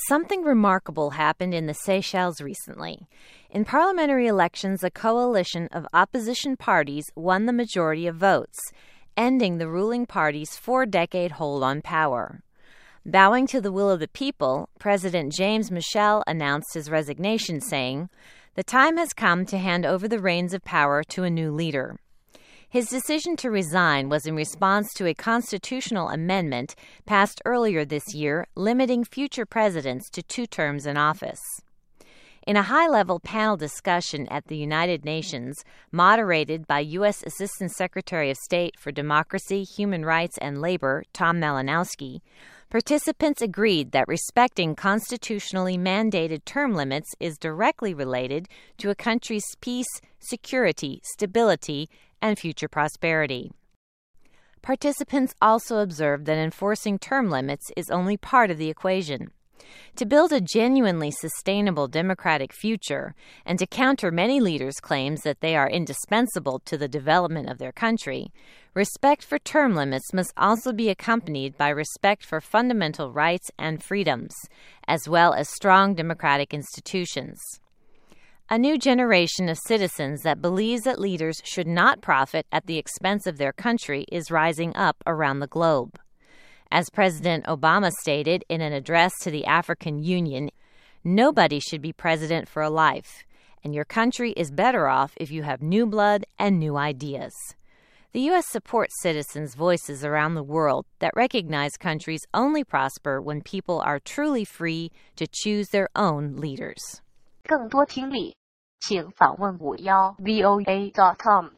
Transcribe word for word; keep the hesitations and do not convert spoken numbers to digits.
Something remarkable happened in the Seychelles recently. In parliamentary elections, a coalition of opposition parties won the majority of votes, ending the ruling party's four-decade hold on power. Bowing to the will of the people, President James Michel announced his resignation, saying, "The time has come to hand over the reins of power to a new leader." His decision to resign was in response to a constitutional amendment passed earlier this year limiting future presidents to two terms in office. In a high-level panel discussion at the United Nations, moderated by U S Assistant Secretary of State for Democracy, Human Rights, and Labor, Tom Malinowski, participants agreed that respecting constitutionally mandated term limits is directly related to a country's peace, security, stability, and future prosperity. Participants also observed that enforcing term limits is only part of the equation. To build a genuinely sustainable democratic future and to counter many leaders' claims that they are indispensable to the development of their country, respect for term limits must also be accompanied by respect for fundamental rights and freedoms, as well as strong democratic institutions. A new generation of citizens that believes that leaders should not profit at the expense of their country is rising up around the globe. As President Obama stated in an address to the African Union, nobody should be president for a life, and your country is better off if you have new blood and new ideas. The U S supports citizens' voices around the world that recognize countries only prosper when people are truly free to choose their own leaders. 更多听力，请访问五幺 V O A dot com。